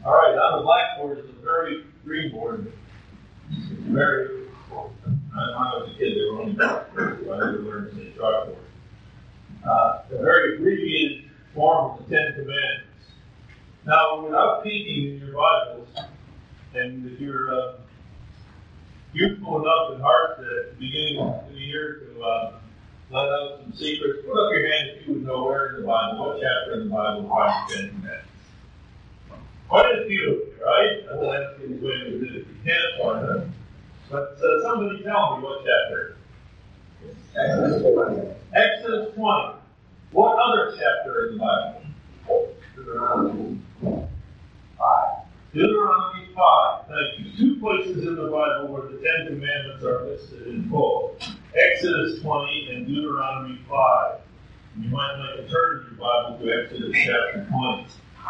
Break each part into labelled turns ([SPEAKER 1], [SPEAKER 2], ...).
[SPEAKER 1] All right, on the blackboard is a very green board. Very, when I was a kid, they were only blackboards, so I never learned to say chalkboard. A very abbreviated form of the Ten Commandments. Now, without peeking in your Bibles, and if you're youthful enough and heart at the beginning of the year to let out some secrets, put up your hand if you would know where in the Bible, what chapter in the Bible finds the Ten Commandments. Quite a few of you, right? I'm not asking you if you can't find them. But somebody tell me what chapter.
[SPEAKER 2] Exodus 20.
[SPEAKER 1] Exodus 20. What other chapter in the Bible?
[SPEAKER 2] Deuteronomy 5.
[SPEAKER 1] Deuteronomy 5. Thank you. Two places in the Bible where the Ten Commandments are listed in full. Exodus 20 and Deuteronomy 5. You might like to turn your Bible to Exodus chapter 20.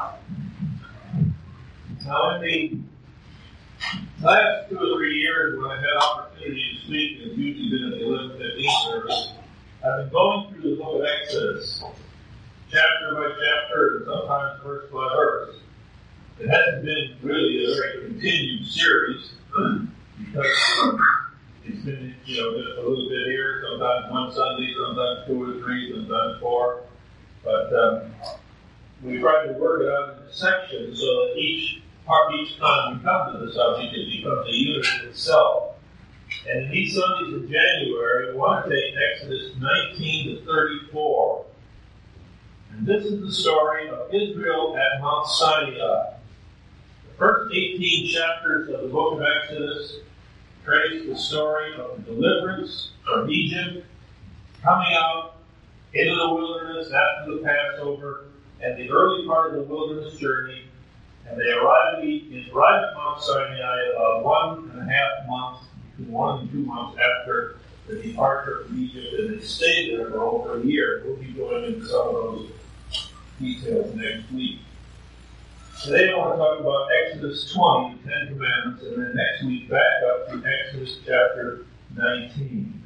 [SPEAKER 1] Now, in the last 2 or 3 years, when I've had opportunity to speak, and it's usually been at the 11:15 service, I've been going through the book of Exodus, chapter by chapter, and sometimes verse by verse. It hasn't been really a very continued series, because it's been, just a little bit here, sometimes one Sunday, sometimes 2 or 3, sometimes 4. But we tried to work it out into sections so that each time we come to the subject, it becomes a unit in itself. And in these Sundays in January, we want to take Exodus 19 to 34. And this is the story of Israel at Mount Sinai. The first 18 chapters of the book of Exodus trace the story of the deliverance from Egypt, coming out into the wilderness after the Passover, and the early part of the wilderness journey. And they arrive at Mount Sinai about 1.5 months, between 1 and 2 months after the departure from Egypt, and they stayed there for over a year. We'll be going into some of those details next week. Today I want to talk about Exodus 20, the Ten Commandments, and then next week back up to Exodus chapter 19.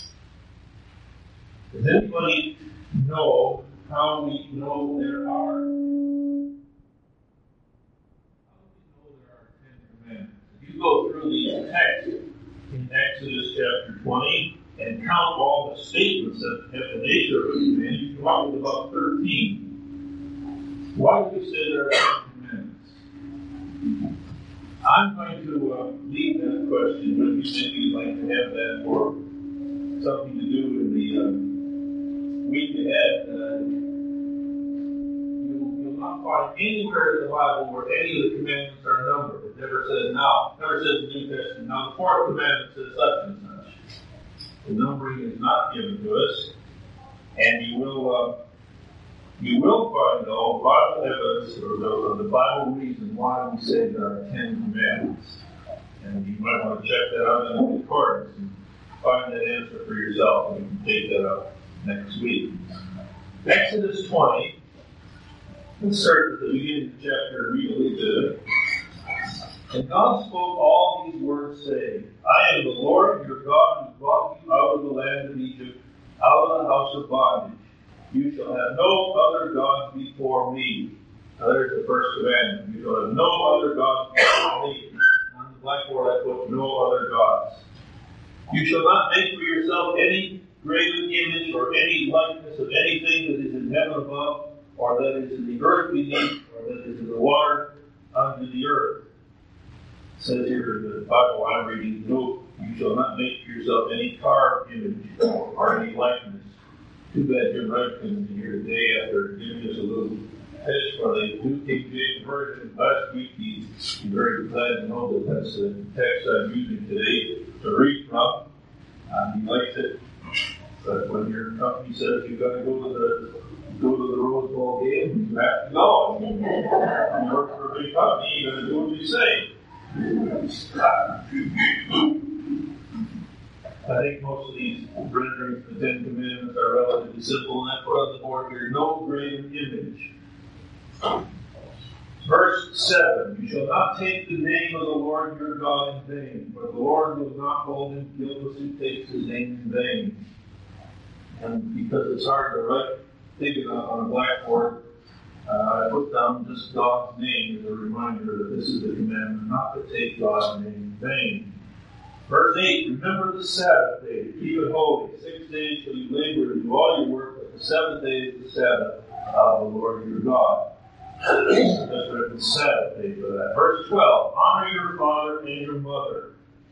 [SPEAKER 1] Does anybody know how we know there are? If you go through the text in Exodus chapter 20 and count all the statements that have the nature of a command, you come up with about 13. Why do we say there are 10 commandments? I'm going to leave that question, but if you think you'd like to have that for something to do in the week ahead, you'll not find anywhere in the Bible where any of the commandments are numbered. It never says now. It never says in the New Testament. Now the fourth commandment says such and such. The numbering is not given to us, and you will find though Bible evidence or the Bible reason why we say there are 10 commandments, and you might want to check that out in the concordance and find that answer for yourself, and you can take that up next week. Exodus 20. Let's start at the beginning of the chapter and read a little bit. And God spoke all these words, saying, I am the Lord your God who brought you out of the land of Egypt, out of the house of bondage. You shall have no other gods before me. Now there's the first commandment. You shall have no other gods before me. On the blackboard I put no other gods. You shall not make for yourself any graven image or any likeness of anything that is in heaven above, or that is in the earth beneath, or that is in the water under the earth. It says here in the Bible I'm reading, no, you shall not make for yourself any carved image or any likeness. Too bad Jim Redkins is here today after giving us a little pitch for the New King James Version. Last week he's very glad to know that that's the text I'm using today to read from. He likes it. But when your company says you've got to go to the Rose Bowl game, you have to go. You work for a big company, you're going to do what you say. I think most of these renderings of the Ten Commandments are relatively simple, and I put on the board here, no graven image. Verse 7, you shall not take the name of the Lord your God in vain, for the Lord will not hold him guiltless who takes his name in vain. And because it's hard to write big enough on a blackboard, I put down just God's name as a reminder that this is the commandment not to take God's name in vain. Verse 8, remember the Sabbath day, to keep it holy. 6 days shall you labor and do all your work, but the seventh day is the Sabbath of the Lord your God. That's written Sabbath day for that. Verse 12, honor your father and your mother.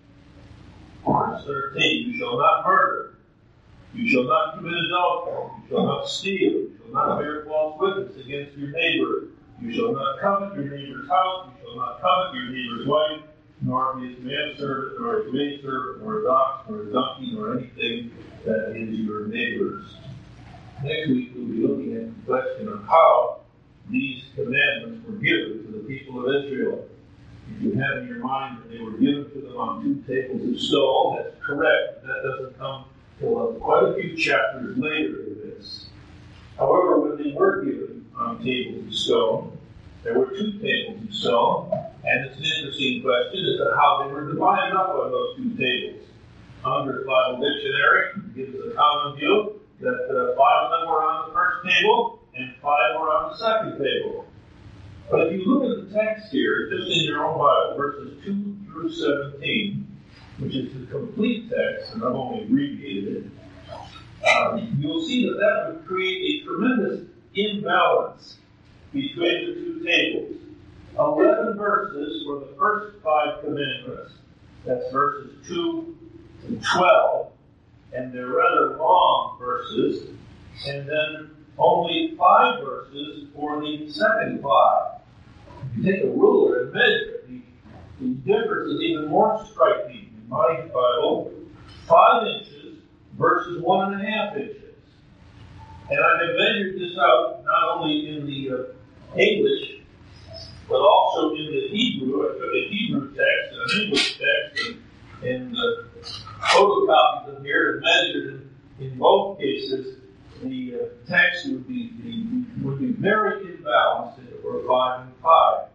[SPEAKER 1] Verse 13, you shall not murder. You shall not commit adultery. You shall not steal. You shall not bear false witness against your neighbor. You shall not covet your neighbor's house. You shall not covet your neighbor's wife, nor his manservant, nor his maidservant, nor his ox, nor his donkey, nor anything that is your neighbor's. Next week we'll be looking at the question of how these commandments were given to the people of Israel. If you have in your mind that they were given to them on 2 tables of stone, that's correct. That doesn't come till quite a few chapters later in this. However, when they were given on tables of stone, there were 2 tables of stone, and it's an interesting question as to how they were divided up on those 2 tables. Under Bible Dictionary, it gives us a common view that 5 of them were on the first table and 5 were on the second table. But if you look at the text here, just in your own Bible, verses 2 through 17, which is the complete text, and I've only abbreviated it, you'll see that that would create a tremendous imbalance between the 2 tables. 11 verses for the first 5 commandments. That's verses 2 to 12. And they're rather long verses. And then only 5 verses for the second 5. If you take a ruler and measure it, the difference is even more striking. In my Bible, 5 inches versus 1.5 inches. And I have measured this out not only in the English, but also in the Hebrew. I took a Hebrew text and an English text and photocopied them here and measured in both cases. The text would be very imbalanced if it were 5 and 5.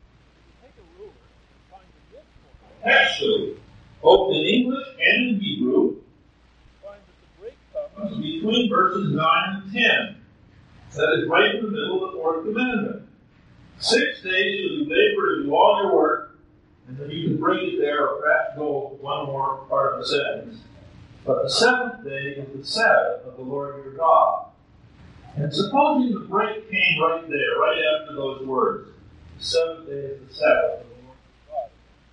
[SPEAKER 1] Actually, both in English and in Hebrew, find that the break comes between verses 9 and 10. That is right in the middle of the 4th commandment. 6 days shall you labor and do all your work, and then you can break it there or perhaps go one more part of the sentence. But the 7th day is the Sabbath of the Lord your God. And supposing the break came right there, right after those words, the 7th day is the Sabbath of the Lord your God.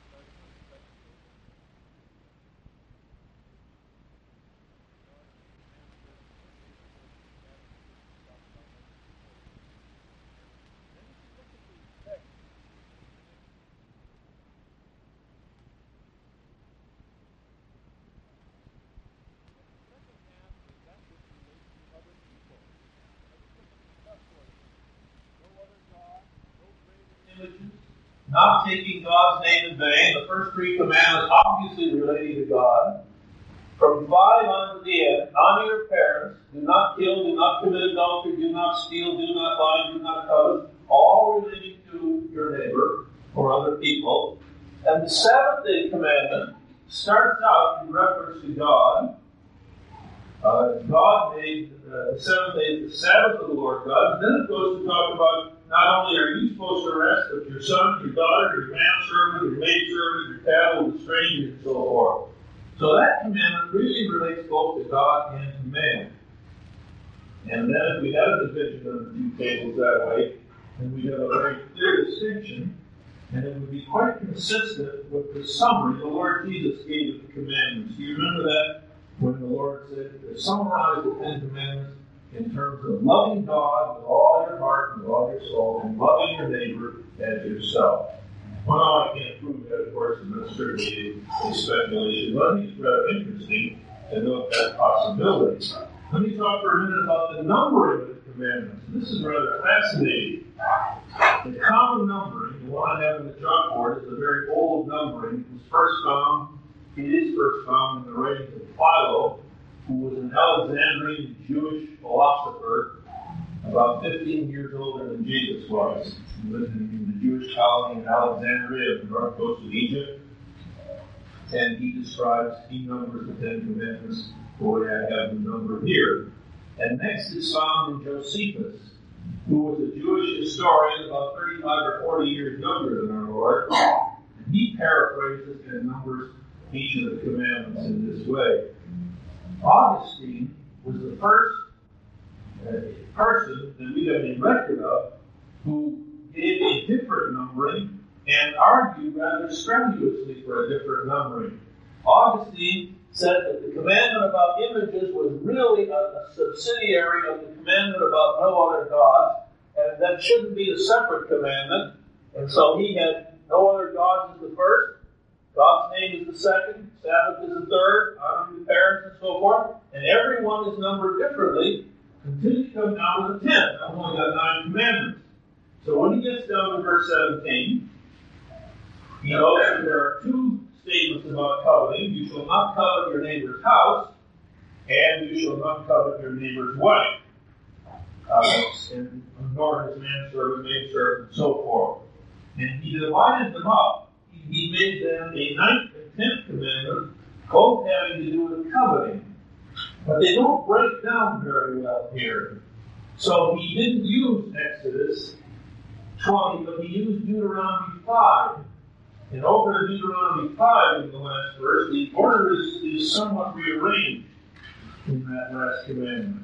[SPEAKER 1] Not taking God's name in vain. The first 3 commandments obviously relating to God. From 5 on to the end, honor your parents, do not kill, do not commit adultery, do not steal, do not lie, do not covet, all relating to your neighbor or other people. And the 7th day commandment starts out in reference to God. God made the 7th day the Sabbath of the Lord God. And then it goes to talk about not only are you supposed to rest, but your son, your daughter, your manservant, your maidservant, your cattle, the stranger, and so forth. So that commandment really relates both to God and to man. And then if we had a division of the 2 tables that way, then we'd have a very clear distinction, and it would be quite consistent with the summary the Lord Jesus gave of the commandments. Do you remember that? When the Lord said, summarize the 10 commandments in terms of loving God with all your heart and all your soul, and loving your neighbor as yourself. Well, I can't prove that, of course, and that's certainly a speculation, but I think it's rather interesting to note that possibility. Let me talk for a minute about the numbering of the commandments. This is rather fascinating. The common numbering, the one I have in the chalkboard, is a very old numbering. It is first found in the writings of Philo, who was an Alexandrian Jewish philosopher, about 15 years older than Jesus was. He lived in the Jewish colony in Alexandria, on the north coast of Egypt. And he numbers the 10 commandments the way I have them numbered here. And next is found in Josephus, who was a Jewish historian about 35 or 40 years younger than our Lord. And he paraphrases and numbers each of the commandments in this way. Augustine was the first person that we have any record of who gave a different numbering and argued rather strenuously for a different numbering. Augustine said that the commandment about images was really a subsidiary of the commandment about no other gods, and that shouldn't be a separate commandment. And so he had no other gods as the first, God's name is the second, Sabbath is the third, honoring the parents and so forth, and everyone is numbered differently until you come down to the 10th. I've only got 9 commandments. So when he gets down to verse 17, he knows that there are 2 statements about coveting. You shall not covet your neighbor's house, and you shall not covet your neighbor's wife, and nor his manservant, maidservant, and so forth. And he divided them up. He made them a 9th and 10th commandment, both having to do with coveting. But they don't break down very well here. So he didn't use Exodus 20, but he used Deuteronomy 5. And over in Deuteronomy 5 in the last verse, the order is somewhat rearranged in that last commandment.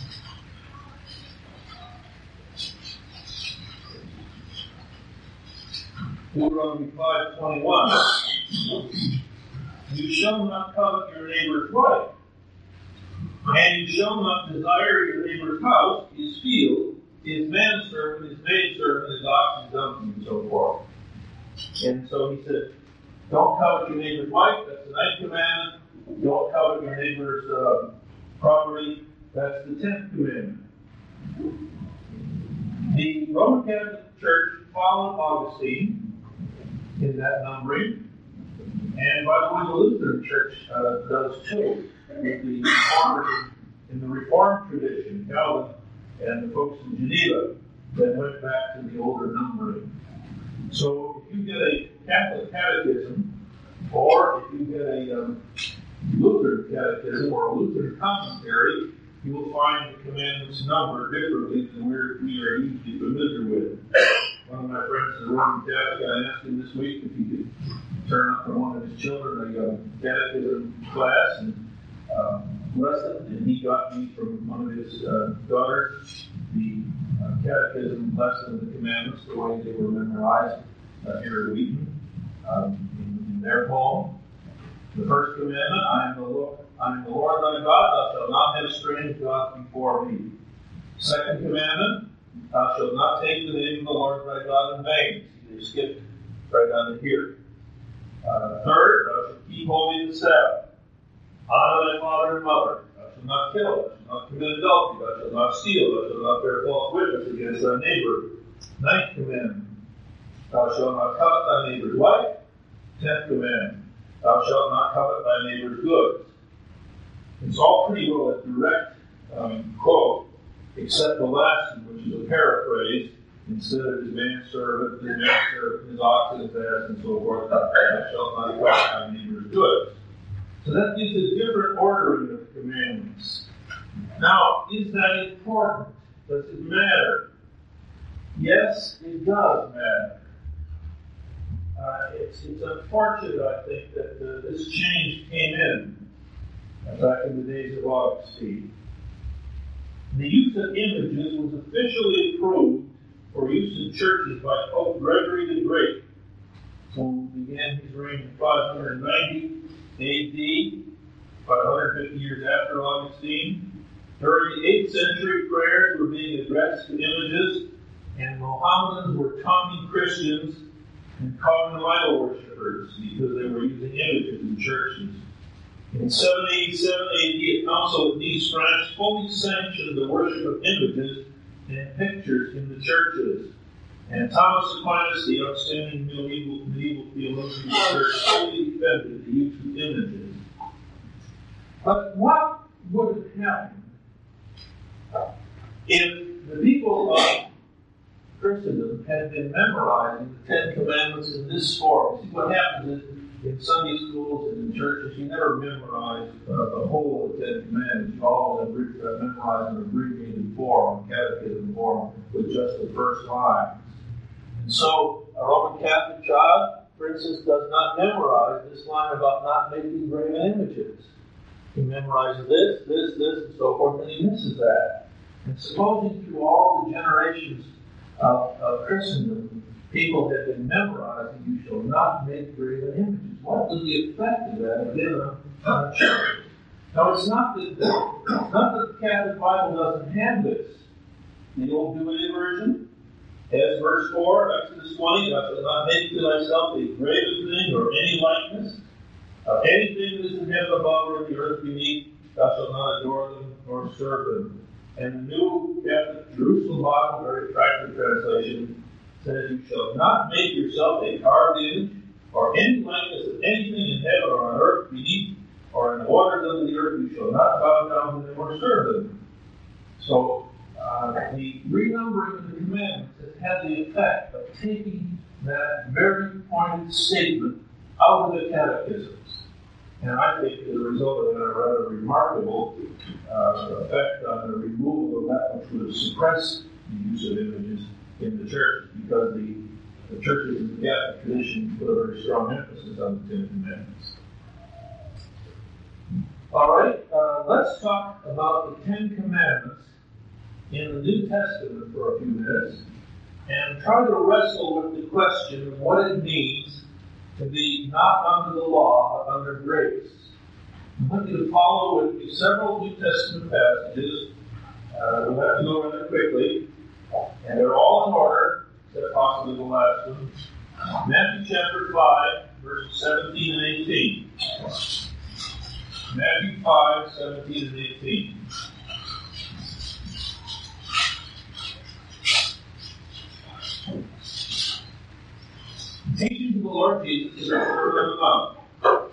[SPEAKER 1] Deuteronomy 5:21. You shall not covet your neighbor's wife, and you shall not desire your neighbor's house, his field, his manservant, his maidservant, his ox, his donkey, and so forth. And so he said, don't covet your neighbor's wife, that's the 9th commandment. Don't covet your neighbor's property, that's the 10th commandment. The Roman Catholic Church followed Augustine in that numbering. And by the way, the Lutheran Church does too. With the Reformers in the Reformed tradition, Calvin and the folks in Geneva, that went back to the older numbering. So if you get a Catholic catechism, or if you get a Lutheran catechism or a Lutheran commentary, you will find the commandments numbered differently than we are usually familiar with. One of my friends is a Roman Catholic. I asked him this week if he could turn up for one of his children a catechism class and lesson, and he got me from one of his daughters the catechism lesson of the commandments, the way they were memorized here at Wheaton in their home. The first commandment, I am the Lord thy God, thou shalt not have strange gods before me. Second commandment, thou shalt not take the name of the Lord thy God in vain. See, they skipped right on to here. Third, thou shalt keep holy the Sabbath. Honor thy father and mother. Thou shalt not kill. Thou shalt not commit adultery. Thou shalt not steal. Thou shalt not bear false witness against thy neighbor. 9th commandment, thou shalt not covet thy neighbor's wife. 10th commandment, thou shalt not covet thy neighbor's goods. It's all pretty well a direct quote, except the last one, which is a paraphrase. Instead of his manservant, his oxen, his ass, and so forth, thou shalt not covet thy neighbor's goods. So that gives a different ordering of commandments. Now, is that important? Does it matter? Yes, it does matter. It's unfortunate, I think, that this change came in back in the days of Augustine. The use of images was officially approved for use in churches by Pope Gregory the Great, who began his reign in 590 A.D., about 150 years after Augustine. During the 8th century, prayers were being addressed to images, and Mohammedans were taunting Christians and calling them idol worshippers because they were using images in churches. In 787 A.D., a council of Nice, France, fully sanctioned the worship of images and pictures in the churches. And Thomas Aquinas, the outstanding medieval theologian of the church, fully defended the use of images. But what would have happened if the people of Christendom had been memorizing the 10 Commandments in this form? See, what happens is in Sunday schools and in churches, you never memorize the whole of the Ten Commandments. You always memorize in abbreviated form, catechism form, with just the first line. And so, a Roman Catholic child, for instance, does not memorize this line about not making graven images. He memorizes this, and so forth, and he misses that. And supposing through all the generations of Christendom, people have been memorizing, you shall not make graven images. What is the effect of that again on a church? Now, it's not that the Catholic Bible doesn't have this. The Old Douay version has verse 4, Exodus 20, thou shalt not make to thyself a graven thing or any likeness. Anything that is in heaven above or in the earth beneath, thou shalt not adore them nor serve them. And the New Catholic Jerusalem Bible, very attractive translation, says, you shall not make yourself a carved image or any likeness of anything in heaven or on earth beneath or in the waters under the earth. You shall not bow down to them or serve them. So, the renumbering of the commandments has had the effect of taking that very pointed statement out of the catechisms. And I think as a result of that, a rather remarkable effect on the removal of that which would have suppressed the use of images in the church, because the churches in the Catholic tradition put a very strong emphasis on the Ten Commandments. All right, let's talk about the Ten Commandments in the New Testament for a few minutes and try to wrestle with the question of what it means to be not under the law, but under grace. I want you to follow with me several New Testament passages. We'll have to go rather quickly, and they're all in order, except possibly the last one. Matthew chapter 5, verses 17 and 18. Matthew 5, 17 and 18. Teaching to the Lord Jesus is a servant of love.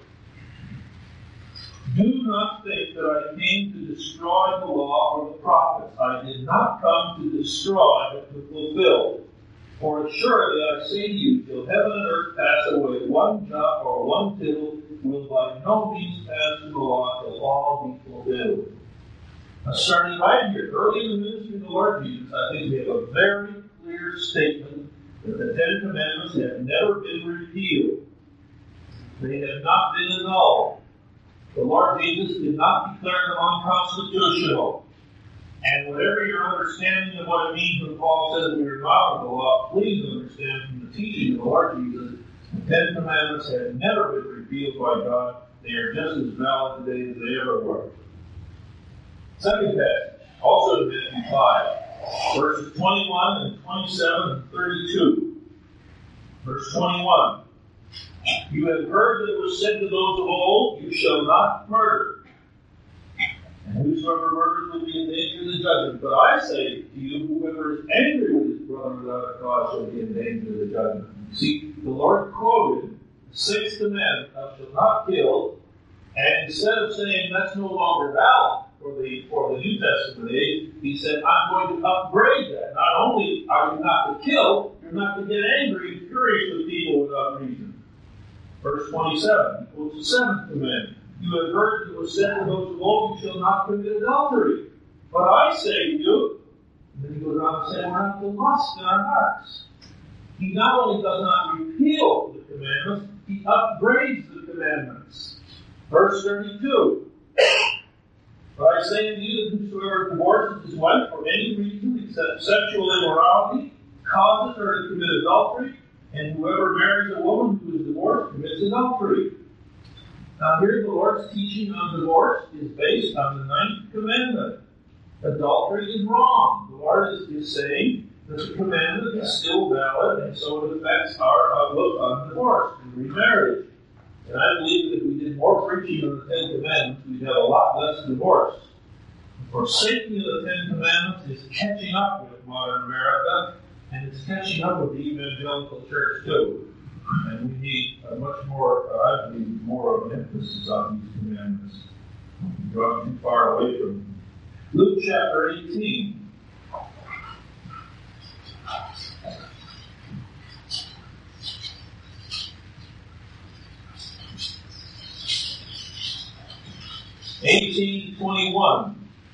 [SPEAKER 1] Do not think that I came to destroy the law or the prophets. I did not come to destroy, but to fulfill. For assuredly I say to you, till heaven and earth pass away, one jot or one tittle will by no means pass through the law till all be fulfilled. Now, starting right here, early in the ministry of the Lord Jesus, I think we have a very clear statement that the Ten Commandments have never been repealed. They have not been annulled. The Lord Jesus did not declare them unconstitutional. And whatever your understanding of what it means when Paul says we are not of the law, please understand from the teaching of the Lord Jesus, the Ten Commandments have never been repealed by God. They are just as valid today as they ever were. Second passage, also in Matthew 5. Verses 21 and 27 and 32. Verse 21. You have heard that it was said to those of old, you shall not murder. And whosoever murders will be in danger of the judgment. But I say to you, whoever is angry with his brother without a cause shall be in danger of the judgment. See, the Lord quoted the sixth commandment, thou shalt not kill, and instead of saying that's no longer valid, for the New Testament age, he said, I'm going to upgrade that. Not only are you not to kill, you're not to get angry and furious with people without reason. Verse 27, he quotes the seventh commandment. You have heard that it was said to those of old, you shall not commit adultery. But I say to you, and then he goes on to say, we're not to lust in our hearts. He not only does not repeal the commandments, he upgrades the commandments. Verse 32. But I say to you that whosoever divorces his wife for any reason except sexual immorality causes her to commit adultery, and whoever marries a woman who is divorced commits adultery. Now here the Lord's teaching on divorce is based on the ninth commandment. Adultery is wrong. The Lord is saying that the commandment is still valid, and so it affects our outlook on divorce and remarriage. And I believe that if we did more preaching on the Ten Commandments, we'd have a lot less divorce. Forsaking of the Ten Commandments is catching up with modern America, and it's catching up with the evangelical church too. And we need a much more, I believe, more of an emphasis on these commandments. We've gone too far away from them. Luke chapter 18. 18:21.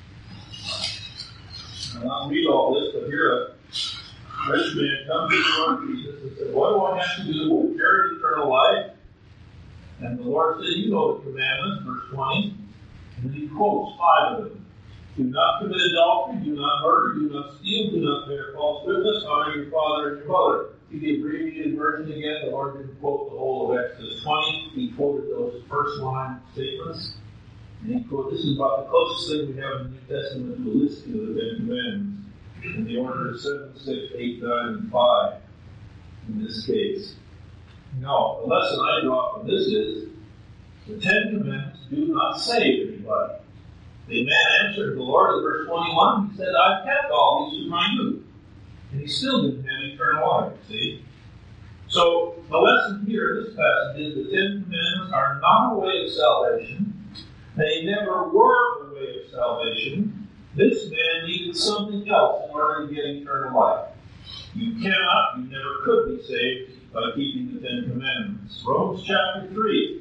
[SPEAKER 1] I'll read all this, but here a rich man comes to the Lord Jesus and said, "What do I have to do to inherit eternal life?" And the Lord said, "You know the commandments," verse 20. And then he quotes 5 of them. Do not commit adultery, do not murder, do not steal, do not bear false witness, honor your father and your mother. See the abbreviated version again. The Lord didn't quote the whole of Exodus 20. He quoted those first line statements. And he quoted, this is about the closest thing we have in the New Testament to a listing of the 10 commandments. In the order of 7, 6, 8, 9, and 5 in this case. No, the lesson I draw from this is the 10 commandments do not save anybody. The man answered the Lord in verse 21. He said, "I've kept all these from my youth." And he still didn't have eternal life, see? So the lesson here in this passage is the 10 commandments are not a way of salvation. They never were a way of salvation. This man needed something else in order to get eternal life. You cannot, you never could be saved by keeping the 10 commandments. Romans chapter 3.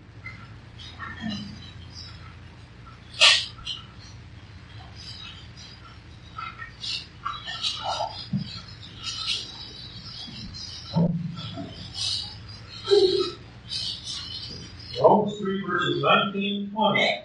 [SPEAKER 1] Romans 3 verses 19 and 20.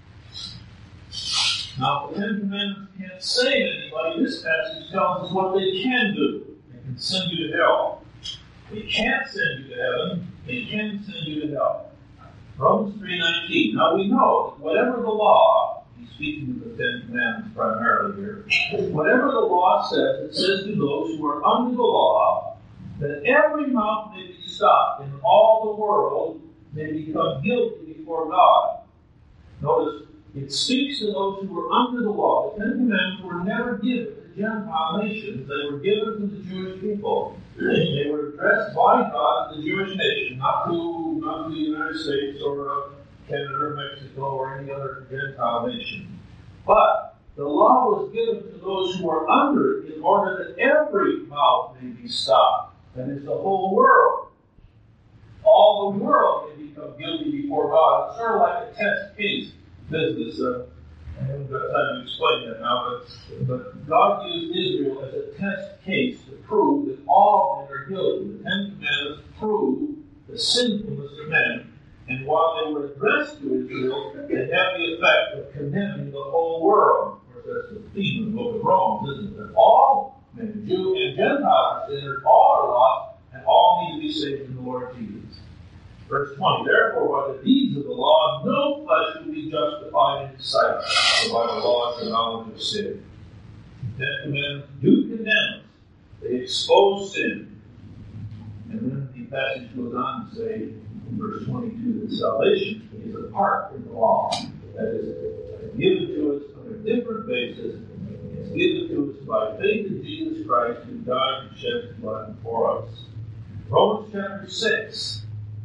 [SPEAKER 1] Now, the 10 commandments can't save anybody. This passage tells us what they can do. They can send you to hell. They can't send you to heaven. They can send you to hell. Romans 3:19. Now we know that whatever the law, he's speaking of the 10 commandments primarily here, whatever the law says, it says to those who are under the law, that every mouth may be stopped and all the world may become guilty before God. Notice, it speaks to those who were under the law. The 10 commandments were never given to Gentile nations. They were given to the Jewish people. They were addressed by God to the Jewish nation, not to the United States or Canada or Mexico or any other Gentile nation. But the law was given to those who were under it in order that every mouth may be stopped. That is, the whole world. All the world can become guilty before God. It's sort of like a test case business. I haven't got time to explain that now, but God used Israel as a test case to prove that all men are guilty. The 10 commandments prove the sinfulness of men. And while they were addressed to Israel, they have the effect of condemning the whole world. Of course, that's the theme of the book of Romans, isn't it? That all men, Jew and Gentile, are sinners, all are lost, and all need to be saved in the Lord Jesus. Verse 20, therefore, by the deeds of the law, no flesh will be justified in his sight, but by the law and the knowledge of sin. The 10 commandments do condemn us. They expose sin. And then the passage goes on to say, in verse 22, that salvation is apart from the law. That is, given to us on a different basis. It's given to us by faith in Jesus Christ, who died and shed his blood for us. Romans chapter 6.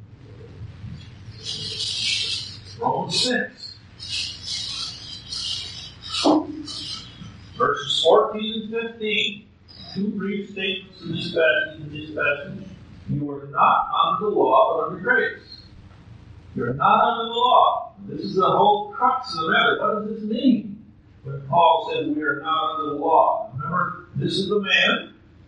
[SPEAKER 1] Romans 6. Verses 14 and 15. Two brief statements in this passage. You are not under the law, but under grace. You're not under the law. This is the whole crux of the matter. What does this mean? When Paul said we are not under the law. Remember, this is the man.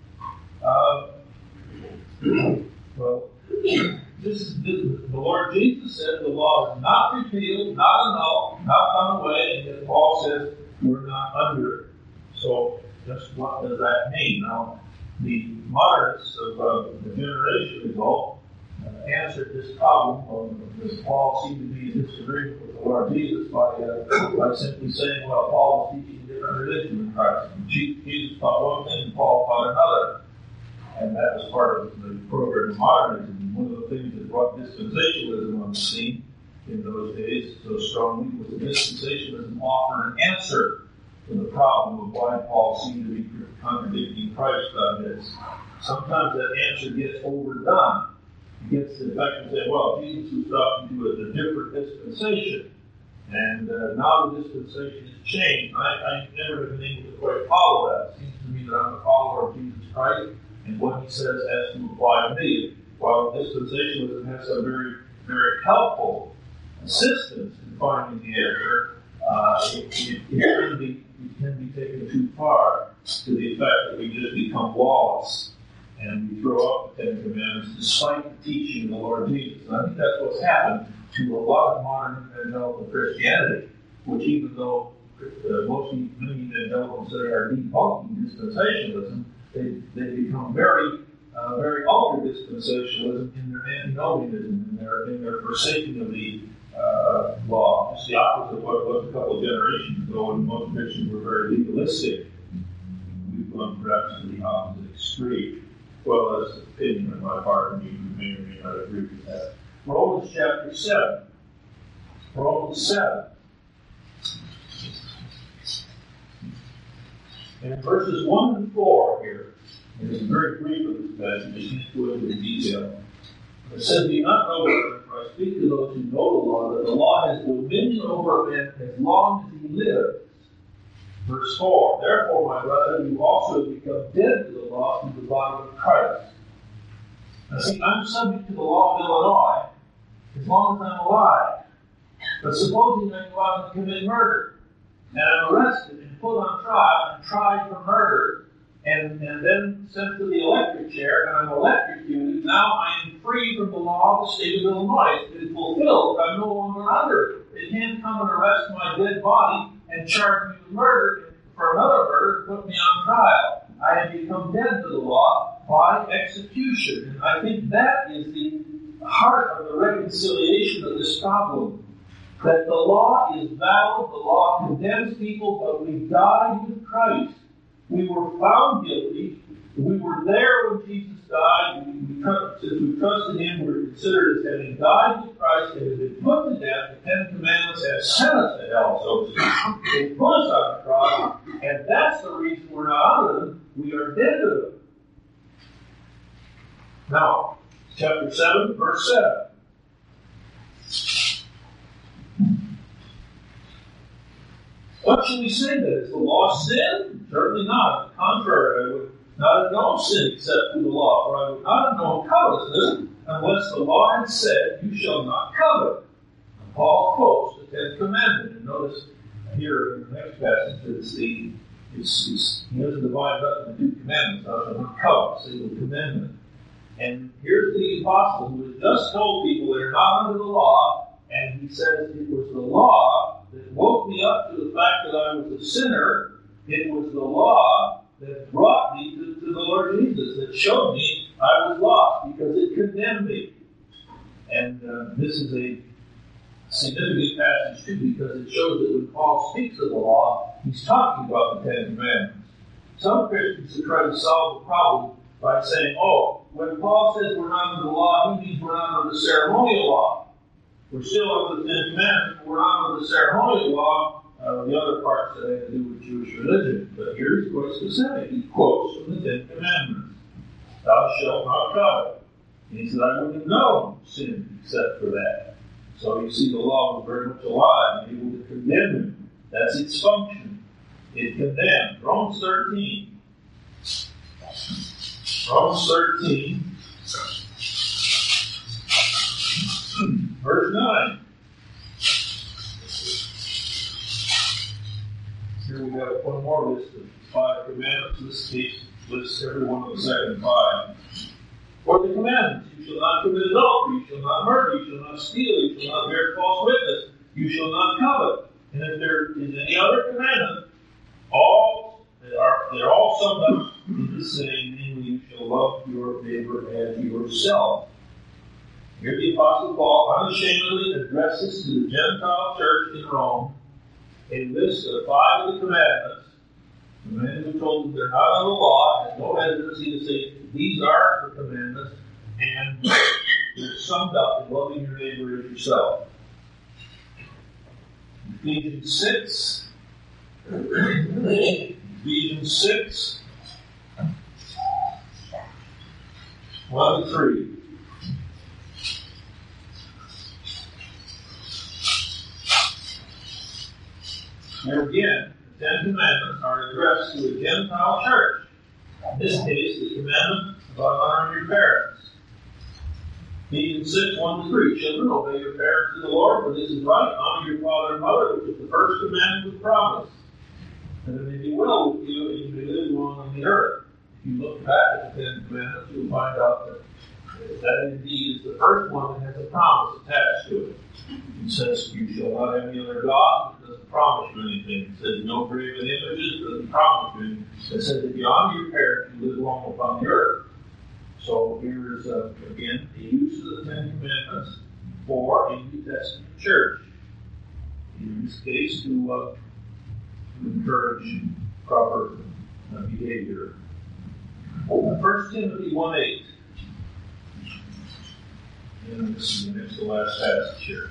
[SPEAKER 1] The Lord Jesus said the law is not repealed, not annulled, not done away, and yet Paul says we're not under it. So, just what does that mean? Now, the modernists of the generation ago answered this problem that Paul seemed to be in disagreement with the Lord Jesus by simply saying, well, Paul was teaching a different religion than Christ. Jesus taught one thing and Paul taught another. And that was part of the program of modernism. One of the things that brought dispensationalism on the scene in those days so strongly was that dispensationalism offered an answer to the problem of why Paul seemed to be contradicting Christ on this. Sometimes that answer gets overdone. It gets to the fact of saying, well, Jesus was talking to a different dispensation. And now the dispensation has changed. I never have been able to quite follow that. It seems to me that I'm a follower of Jesus Christ, and what he says has to apply to me. While dispensationalism has some very, very helpful assistance in finding the answer, it can be taken too far to the effect that we just become lawless and we throw out the Ten Commandments despite the teaching of the Lord Jesus. And I think that's what's happened to a lot of modern evangelical Christianity, which even though many evangelicals that are debunking dispensationalism, they become very ultra dispensationalism in their antinomianism, in their forsaking of the law. It's the opposite of what it was a couple of generations ago when most Christians were very legalistic. We've gone perhaps to the opposite extreme. Well, that's an opinion on my part, and you may or may not agree with that. Romans chapter 7. Romans 7. And verses 1 and 4 here, and it's very brief of this passage, just can't go into the detail. It says, "Do you not know, for I speak to those who know the law, that the law has dominion over a man as long as he lives." Verse 4, "Therefore, my brother, you also have become dead to the law through the body of Christ." Now see, I'm subject to the law of Illinois as long as I'm alive. But supposing I go out and commit murder, and I'm arrested and put on trial and tried for murder, and then sent to the electric chair, and I'm electrocuted, now I am free from the law of the state of Illinois. It is fulfilled, I'm no longer under it. They can't come and arrest my dead body and charge me with murder for another murder and put me on trial. I have become dead to the law by execution. And I think that is the heart of the reconciliation of this problem. That the law is valid, the law condemns people, but we died with Christ. We were found guilty. We were there when Jesus died. Since we trusted Him, we were considered as having died with Christ and have been put to death. The Ten Commandments have sent us to hell, so to speak. They put us on the cross, and that's the reason we're not under them. We are dead to them. Now, chapter 7, verse 7. What should we say then? Is the law sin? Certainly not. On the contrary, I would not have known sin except through the law, for I would not have known covetousness unless the law had said, "You shall not covet." And Paul quotes the Ten Commandments. And notice here in the next passage, he doesn't divide up into two commandments. Thou shalt not covet, single commandment. And here's the apostle who has just told people they're not under the law, and he says it was the law that woke me up to the fact that I was a sinner. It was the law that brought me to the Lord Jesus, that showed me I was lost because it condemned me. And this is a significant passage too, because it shows that when Paul speaks of the law, he's talking about the Ten Commandments. Some Christians have tried to solve the problem by saying, when Paul says we're not under the law, he means we're not under the ceremonial law. We're still under the Ten Commandments, but we're not under the ceremonial law, the other parts that have to do with Jewish religion. But here he's quite specific. He quotes from the Ten Commandments. Thou shalt not covet. And he said, I wouldn't have known sin except for that. So you see the law was very much alive and able to condemn him. That's its function. It condemns. Romans 13. Romans 13. Verse 9. Here we have one more list of 5 commandments. This case lists every one of the second 5. For the commandments, you shall not commit adultery, you shall not murder, you shall not steal, you shall not bear false witness, you shall not covet. And if there is any other commandment, they're all summed up in the same, namely, you shall love your neighbor as yourself. Here the Apostle Paul unashamedly addresses to the Gentile church in Rome a list of 5 of the commandments. The man who told them they're not under the law has no hesitancy to say these are the commandments, and they're summed up in loving your neighbor as yourself. Ephesians 6. Ephesians 6. 1 to 3. Here again, the 10 commandments are addressed to a Gentile church. In this case, the commandment about honoring your parents. Ephesians 6, 1-3. Children, obey your parents in the Lord, for this is right. Honor your father and mother, which is the first commandment with promise. And it may be well with you, and you may live long on the earth. If you look back at the Ten Commandments, you'll find out that indeed is the first one that has a promise attached to it. It says, you shall not have any other God. It doesn't promise you anything. It says, no graven images. It doesn't promise you anything. It says, if you honor your parents, you live long upon the earth. So here's, again, the use of the Ten Commandments for a New Testament church. In this case, to encourage proper behavior. 1 Timothy 1:8. And this is the next to last passage here.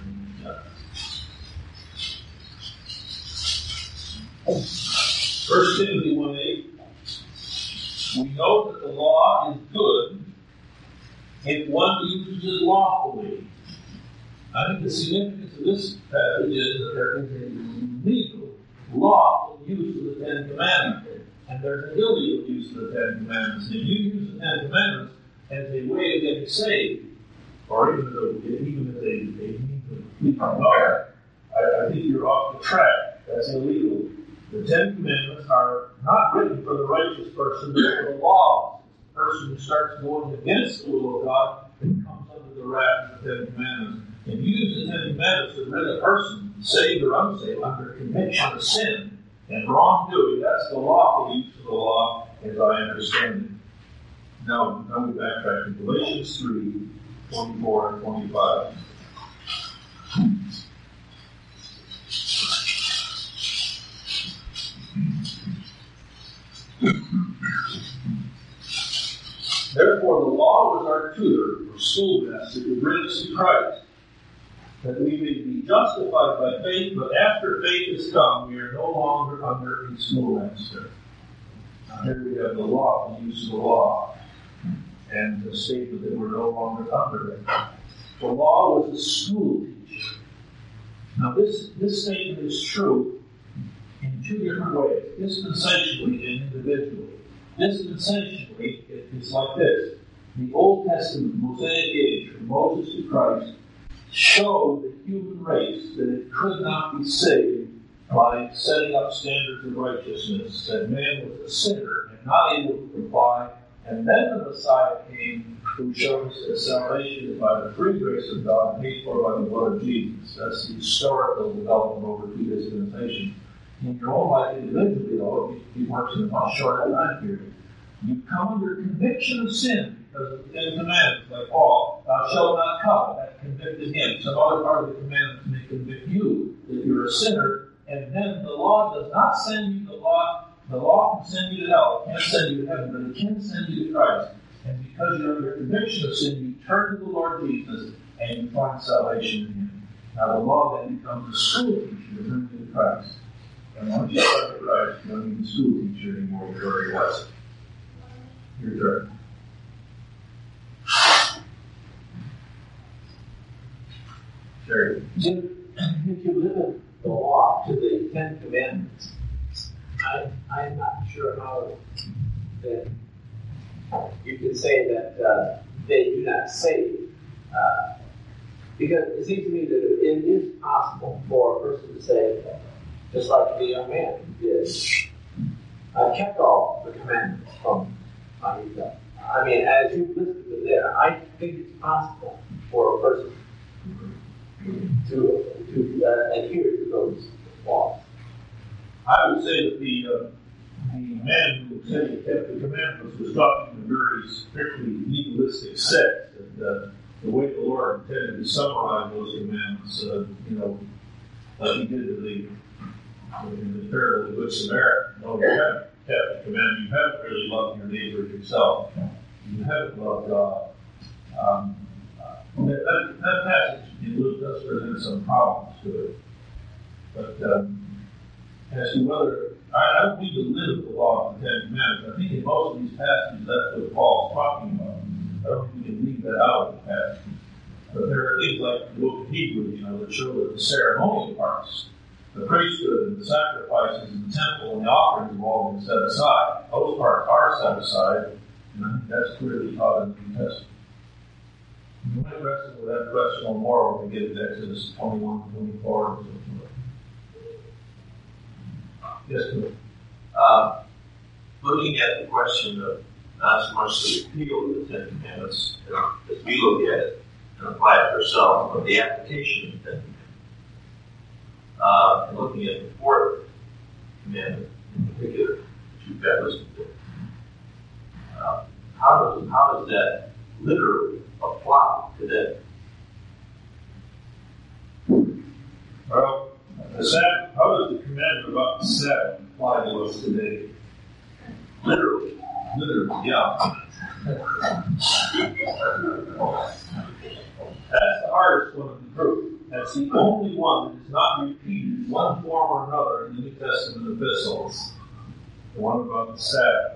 [SPEAKER 1] 1 Timothy 1:8. We know that the law is good if one uses it lawfully. I think the significance of this passage is that there is a legal, lawful use of the Ten Commandments, and there's an illegal use of the Ten Commandments. And if you use the Ten Commandments as a way of getting saved, or even as a means of pleasing God, I think you're off the track. That's illegal. The Ten Commandments are not written for the righteous person, but for the law. The person who starts going against the will of God comes under the wrath of the Ten Commandments. If you use the Ten Commandments to rid a person, saved or unsaved, under conviction of sin and wrongdoing, that's the lawful use of the law, as I understand it. Now we backtrack to Galatians 3, 24 and 25. Therefore, the law was our tutor, or schoolmaster, to bring us to Christ, that we may be justified by faith, but after faith has come, we are no longer under a schoolmaster. Now, here we have the law, the use of the law, and the statement that we're no longer under it. The law was a school teacher. Now, this statement is true in two different ways, dispensationally and individually. Dispensationally, it's like this. The Old Testament, Mosaic age, from Moses to Christ, showed the human race that it could not be saved by setting up standards of righteousness, that man was a sinner and not able to comply. And then the Messiah came, who showed us that salvation is by the free grace of God, paid for by the blood of Jesus. That's the historical development over two dispensations. In your own life individually, though, it works in a much shorter time period. You come under conviction of sin because of the Ten Commandments, like Paul, thou shalt not covet. That convicted him. Some other part of the commandments may convict you that you're a sinner, and then the law does not send you the law. The law can send you to hell. It can't send you to heaven, but it can send you to Christ. And because you're under conviction of sin, you turn to the Lord Jesus and you find salvation in Him. Now the law then becomes a school teacher to bring you to Christ. And once you start to Christ, you don't need a school teacher anymore. You're already lesson. Your turn. Sure.
[SPEAKER 3] If you limit the law to the Ten Commandments, I'm not sure how that you can say that they do not save. Because it seems to me that it is possible for a person to say, just like the young man did, I kept all the commandments from my youth. I mean, as you listed them there, I think it's possible for a person to adhere to those laws.
[SPEAKER 1] I would say that the man who said he kept the commandments was talking in a very strictly legalistic sense. And the way the Lord intended to summarize those commandments, like He did in the parable of the Good Samaritan. No, you haven't kept the commandment. You haven't really loved your neighbor as yourself. You haven't loved God. That passage in Luke does present some problems to it. But as to whether, I don't need to limit the law of the Ten Commandments. I think in most of these passages, that's what Paul's talking about. I don't think we can leave that out of the passage. But there are things like the book of Hebrews, that show that the ceremonial parts, the priesthood and the sacrifices in the temple and the offerings have all been set aside. Those parts are set aside, and I think that's clearly taught in the New Testament. We might wrestle with that question or more when we get to Exodus 21, 24, and so forth. Yes, sir.
[SPEAKER 2] Looking at the question of not so much the repeal of the Ten Commandments as we look at it and apply it ourselves, but the application of the Ten Commandments. And looking at the fourth commandment in particular, which you've got listed there. How does that literally apply today?
[SPEAKER 1] Well, how does the commandment about the Sabbath apply to us today?
[SPEAKER 2] Literally,
[SPEAKER 1] yeah. That's the hardest one of the group. That's the only one that is not repeated in one form or another in the New Testament epistles. The one about the Sabbath.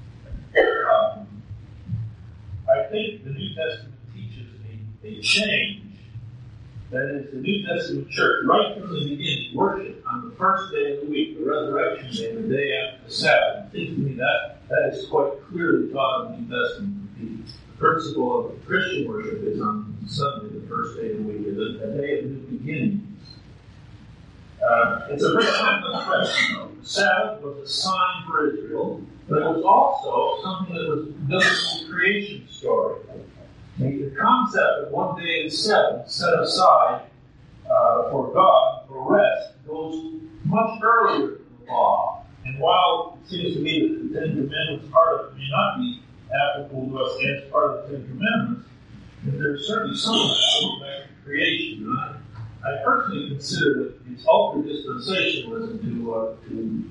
[SPEAKER 1] I think the New Testament teaches a change. That is, the New Testament church, right from the beginning, worship on the first day of the week, the resurrection day, the day after the Sabbath. It seems to me that is quite clearly taught in the New Testament. The principle of Christian worship is on Sunday, the first day of the week, is a day of new beginnings. It's a very complex question. The Sabbath was a sign for Israel, but it was also something that was built in the creation story. The concept of one day in seven set aside for God, for rest, goes much earlier than the law. And while it seems to me that the Ten Commandments may not be applicable to us as part of the Ten Commandments, there's certainly some of that going back to creation. And I personally consider that its ultra-dispensationalism to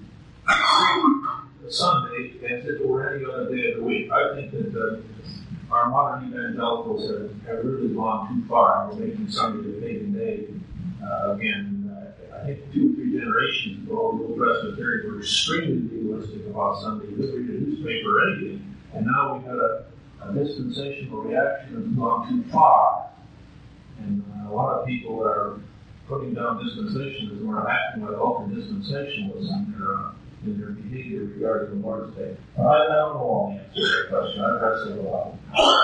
[SPEAKER 1] Sunday as if it were any other day of the week. I think that our modern evangelicals have really gone too far, and we're making Sunday the pagan day again. I think 2 or 3 generations ago, the old Presbyterians were extremely legalistic about Sunday. You could read a newspaper or anything, and now we've got a dispensational reaction that's gone too far. And a lot of people are putting down dispensationalism or acting like ultra-dispensationalism in their behavior regarding the Lord's Day. I don't know all the answers to that question. I've wrestled a lot.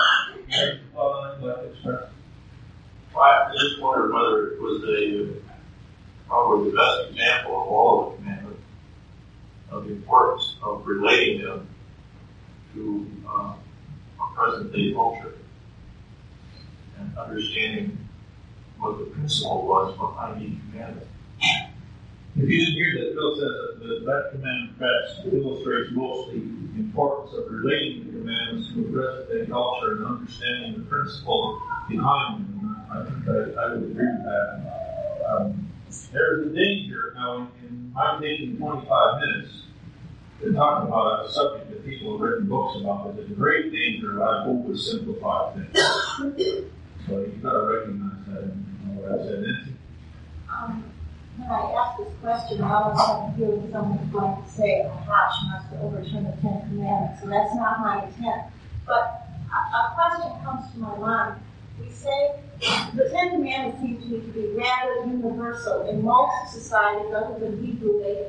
[SPEAKER 2] I just wondered whether it was probably the best example of all of the commandments of the importance of relating them to our present-day culture and understanding what the principle was behind each commandment.
[SPEAKER 1] If you didn't hear that, Phil says that commandment perhaps illustrates most the importance of relating the commandments to a present-day culture and understanding the principle behind them. I think I would agree with that. There's a danger now in my taking 25 minutes to talk about a subject that people have written books about. There's a great danger of I oversimplify things. So you've got to recognize that. You know what I said, Nancy?
[SPEAKER 4] When I ask this question, I always have a feeling someone's going to say, gosh, must overturn the Ten Commandments. And that's not my intent. But a question comes to my mind. We say the Ten Commandments seem to me to be rather universal. In most societies, other than Hebrew, they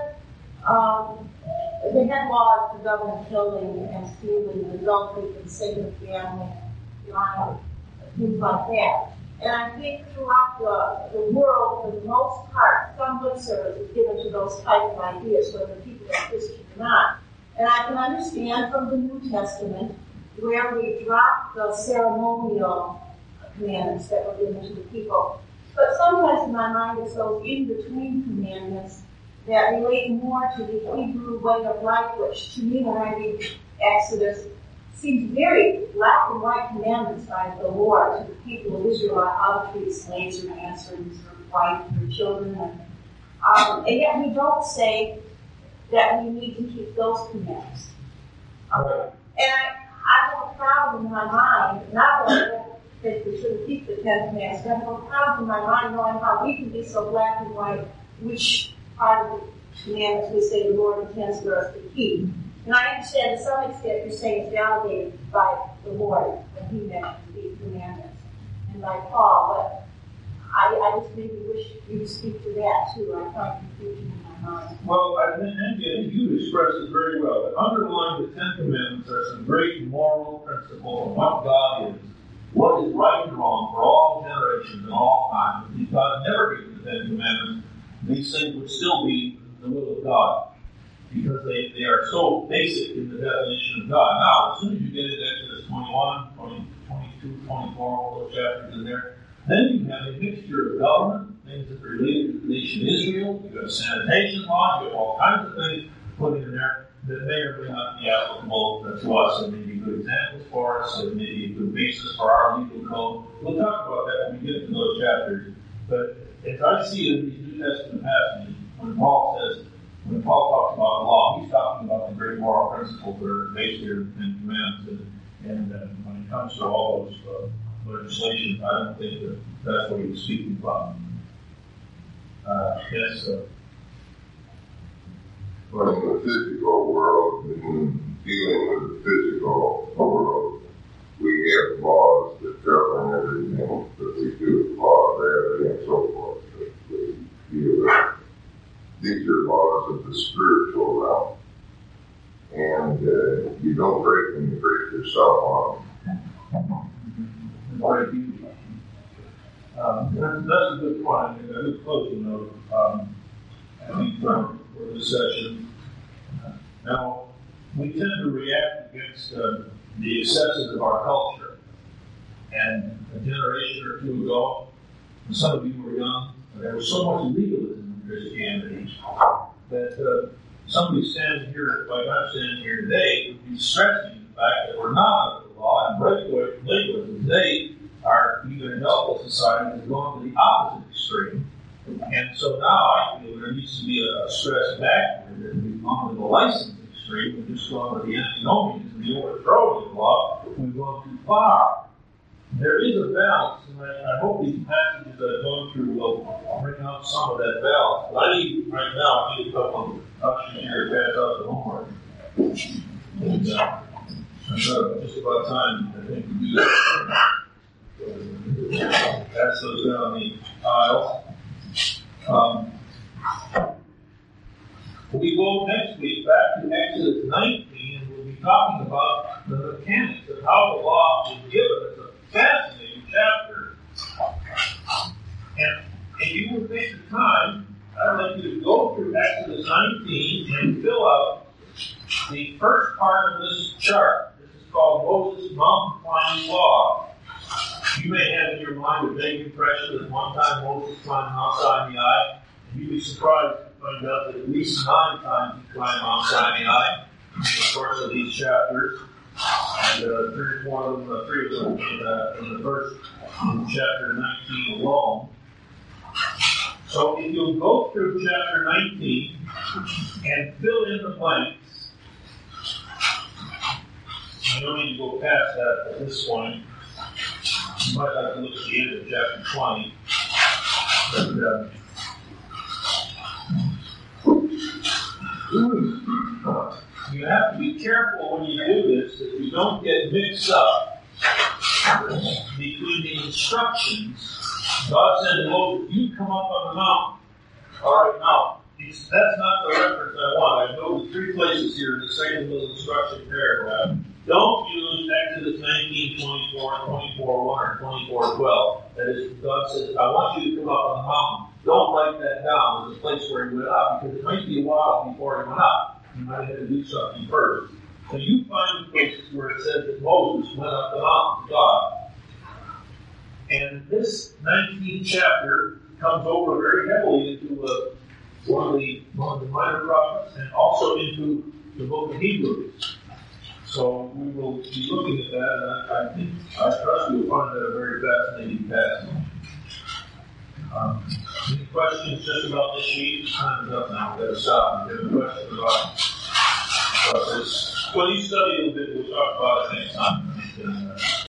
[SPEAKER 4] had laws to govern killing and stealing, adultery, and saving the family, lying, things like that. And I think throughout the world, for the most part, some lip service is given to those type of ideas, whether people are Christian or not. And I can understand from the New Testament where we drop the ceremonial commandments that were given to the people. But sometimes in my mind it's those in-between commandments that relate more to the Hebrew way of life, which to me when I read Exodus seems very black and white commandments by the Lord to the people of Israel, how to treat slaves or manservants or wife or children. And yet we don't say that we need to keep those commandments. And I have a problem in my mind, not that I don't think we shouldn't keep the Ten Commandments, but I have a problem in my mind knowing how we can be so black and white, which part of the commandments we say the Lord intends for us to keep. And I understand to some extent you're saying it's validated by the Lord when he mentions these commandments and by Paul, but I just maybe wish you would speak to that too. I find confusion in my mind.
[SPEAKER 1] Well, I think you expressed it very well. But underlying the Ten Commandments are some great moral principles of what God is what is right and wrong for all generations and all times. If God never gave the Ten Commandments, these things would still be the will of God, because they are so basic in the definition of God. Now, as soon as you get into Exodus 21, 22, 24, all those chapters in there, then you have a mixture of government, things that relate to the nation Israel. You've got sanitation law, you have all kinds of things put in there that may or may not be applicable to us, and may be good examples for us, and may be a good basis for our legal code. We'll talk about that when we get to those chapters. But as I see it in these New Testament passages, when Paul talks about the law, he's talking about the great moral principles that are based here in the Ten Commandments. And when it comes to all those legislation, I don't think that that's what he was speaking about. Yes,
[SPEAKER 5] But in the physical world, dealing with the physical world, we have laws that govern everything that we do, law of gravity and so forth. That we deal with. These are laws of the spiritual realm. And you don't break them, you break yourself on them.
[SPEAKER 1] That's a good point, and a good closing note, I think, for this session. Now, we tend to react against the excesses of our culture. And a generation or two ago, when some of you were young, there was so much legalism in Christianity that somebody standing here, like I'm standing here today, would be stressing the fact that we're not under the law and break away from legalism. Today, our evangelical society has gone to the opposite extreme. And so now I feel there needs to be a stress backward, that we've gone to the license extreme, we've just gone to the antinomians and the overthrow of the law. We've gone too far. There is a balance, and I hope these passages that I've gone through will bring out some of that balance. But I need a couple of ushers here to pass out the homework. And just about time, I think, to do that. Pass those down the aisle. We go next week back to Exodus 19, and we'll be talking about the mechanics of how the law was given. It's a fascinating chapter. And if you would take the time, I'd like you to go through Exodus 19 and fill out the first part of this chart. This is called Moses' Mountain Climbing Law. You may have in your mind a vague impression that one time Moses climbed Mount Sinai, and you'd be surprised to find out that at least 9 times he climbed Mount Sinai in the course of these chapters, and 3 of them in the first chapter 19 alone. So if you'll go through chapter 19 and fill in the blanks, you don't need to go past that at this point. You might have to look at the end of chapter 20. But you have to be careful when you do this that you don't get mixed up between the instructions. God said to Moses, you come up on the mountain. All right, now, that's not the reference I want. I know the 3 places here in the second little instruction paragraph. Don't use Exodus 19:24, 24:1, or 24:12. That is, God says, I want you to come up on the mountain. Don't write that down as a place where he went up, because it might be a while before he went up. You might have to do something first. So you find the places where it says that Moses went up the mountain to God. And this 19th chapter comes over very heavily into one of the minor prophets, and also into the book of Hebrews. So we will be looking at that, and I trust you'll find that a very fascinating passage. Any questions just about this sheet? Time is up now. We've got to stop. If you have a question about this, when you study a little bit, we'll talk about it next time.